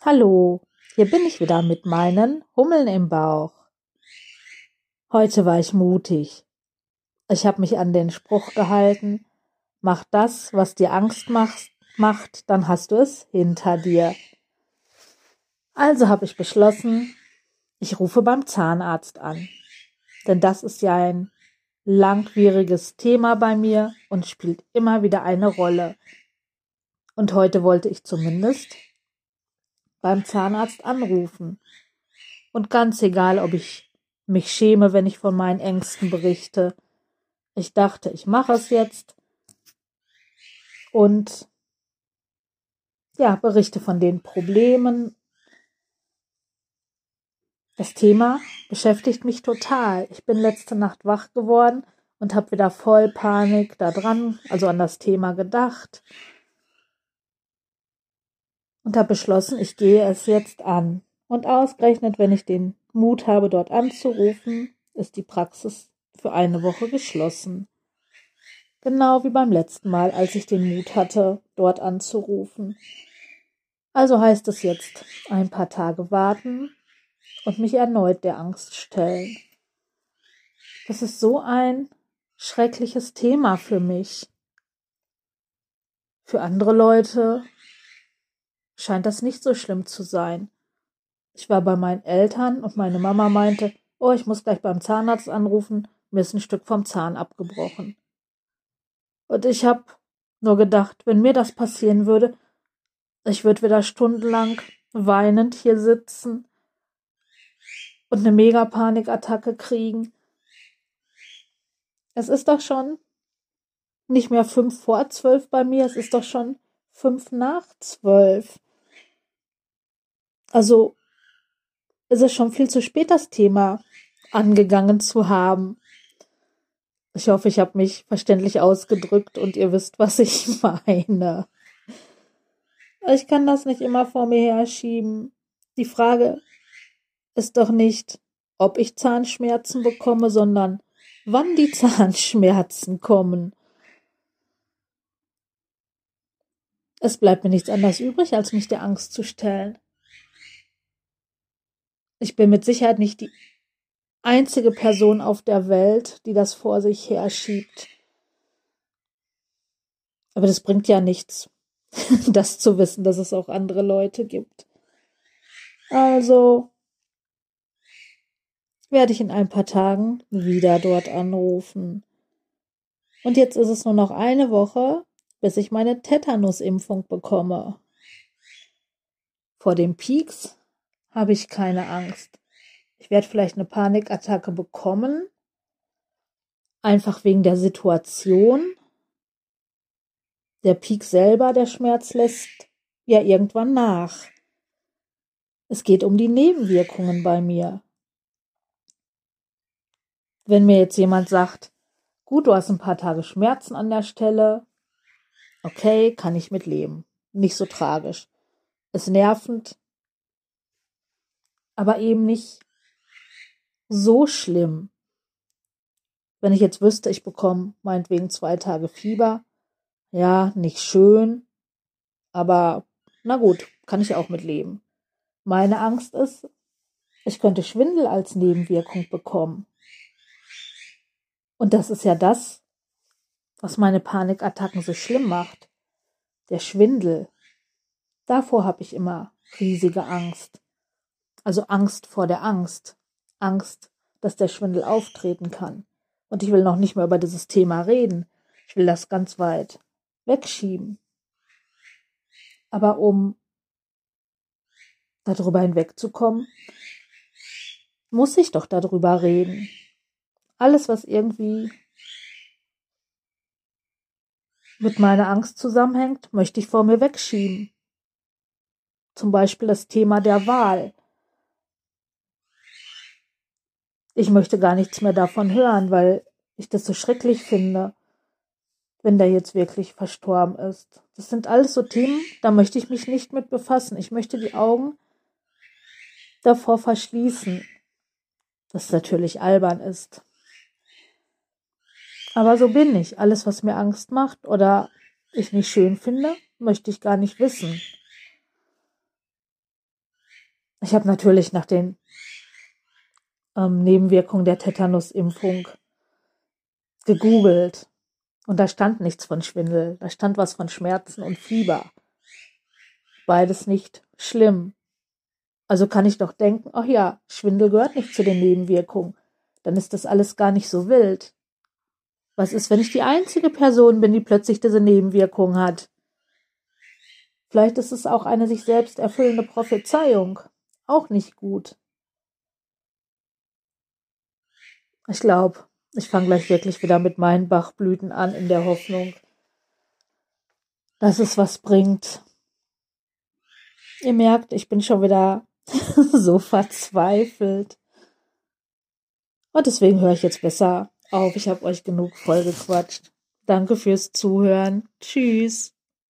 Hallo, hier bin ich wieder mit meinen Hummeln im Bauch. Heute war ich mutig. Ich habe mich an den Spruch gehalten, mach das, was dir Angst macht, dann hast du es hinter dir. Also habe ich beschlossen, ich rufe beim Zahnarzt an. Denn das ist ja ein langwieriges Thema bei mir und spielt immer wieder eine Rolle. Und heute wollte ich zumindest beim Zahnarzt anrufen. Und ganz egal, ob ich mich schäme, wenn ich von meinen Ängsten berichte. Ich dachte, ich mache es jetzt und ja, berichte von den Problemen. Das Thema beschäftigt mich total. Ich bin letzte Nacht wach geworden und habe wieder voll Panik also an das Thema gedacht und habe beschlossen, ich gehe es jetzt an. Und ausgerechnet, wenn ich den Mut habe, dort anzurufen, ist die Praxis für eine Woche geschlossen. Genau wie beim letzten Mal, als ich den Mut hatte, dort anzurufen. Also heißt es jetzt ein paar Tage warten und mich erneut der Angst stellen. Das ist so ein schreckliches Thema für mich. Für andere Leute scheint das nicht so schlimm zu sein. Ich war bei meinen Eltern und meine Mama meinte, oh, ich muss gleich beim Zahnarzt anrufen, mir ist ein Stück vom Zahn abgebrochen. Und ich habe nur gedacht, wenn mir das passieren würde, ich würde wieder stundenlang weinend hier sitzen und eine Mega-Panikattacke kriegen. Es ist doch schon nicht mehr 11:55 bei mir, es ist doch schon 11:55. Also ist es schon viel zu spät, das Thema angegangen zu haben. Ich hoffe, ich habe mich verständlich ausgedrückt und ihr wisst, was ich meine. Ich kann das nicht immer vor mir herschieben. Die Frage ist doch nicht, ob ich Zahnschmerzen bekomme, sondern wann die Zahnschmerzen kommen. Es bleibt mir nichts anderes übrig, als mich der Angst zu stellen. Ich bin mit Sicherheit nicht die einzige Person auf der Welt, die das vor sich herschiebt. Aber das bringt ja nichts, das zu wissen, dass es auch andere Leute gibt. Also werde ich in ein paar Tagen wieder dort anrufen. Und jetzt ist es nur noch eine Woche, bis ich meine Tetanusimpfung bekomme. Vor dem Pieks habe ich keine Angst. Ich werde vielleicht eine Panikattacke bekommen, einfach wegen der Situation. Der Piek selber, der Schmerz lässt ja irgendwann nach. Es geht um die Nebenwirkungen bei mir. Wenn mir jetzt jemand sagt, gut, du hast ein paar Tage Schmerzen an der Stelle, okay, kann ich mit leben. Nicht so tragisch. Ist nervend, aber eben nicht so schlimm. Wenn ich jetzt wüsste, ich bekomme meinetwegen 2 Tage Fieber, ja, nicht schön, aber na gut, kann ich auch mit leben. Meine Angst ist, ich könnte Schwindel als Nebenwirkung bekommen. Und das ist ja das, was meine Panikattacken so schlimm macht. Der Schwindel. Davor habe ich immer riesige Angst. Also Angst vor der Angst. Angst, dass der Schwindel auftreten kann. Und ich will noch nicht mehr über dieses Thema reden. Ich will das ganz weit wegschieben. Aber um darüber hinwegzukommen, muss ich doch darüber reden. Alles, was irgendwie mit meiner Angst zusammenhängt, möchte ich vor mir wegschieben. Zum Beispiel das Thema der Wahl. Ich möchte gar nichts mehr davon hören, weil ich das so schrecklich finde, wenn der jetzt wirklich verstorben ist. Das sind alles so Themen, da möchte ich mich nicht mit befassen. Ich möchte die Augen davor verschließen, was natürlich albern ist. Aber so bin ich. Alles, was mir Angst macht oder ich nicht schön finde, möchte ich gar nicht wissen. Ich habe natürlich nach den Nebenwirkungen der Tetanusimpfung gegoogelt und da stand nichts von Schwindel, da stand was von Schmerzen und Fieber. Beides nicht schlimm. Also kann ich doch denken, ach ja, Schwindel gehört nicht zu den Nebenwirkungen. Dann ist das alles gar nicht so wild. Was ist, wenn ich die einzige Person bin, die plötzlich diese Nebenwirkung hat? Vielleicht ist es auch eine sich selbst erfüllende Prophezeiung. Auch nicht gut. Ich glaube, ich fange gleich wirklich wieder mit meinen Bachblüten an, in der Hoffnung, dass es was bringt. Ihr merkt, ich bin schon wieder so verzweifelt. Und deswegen höre ich jetzt besser auf. Ich habe euch genug vollgequatscht. Danke fürs Zuhören. Tschüss.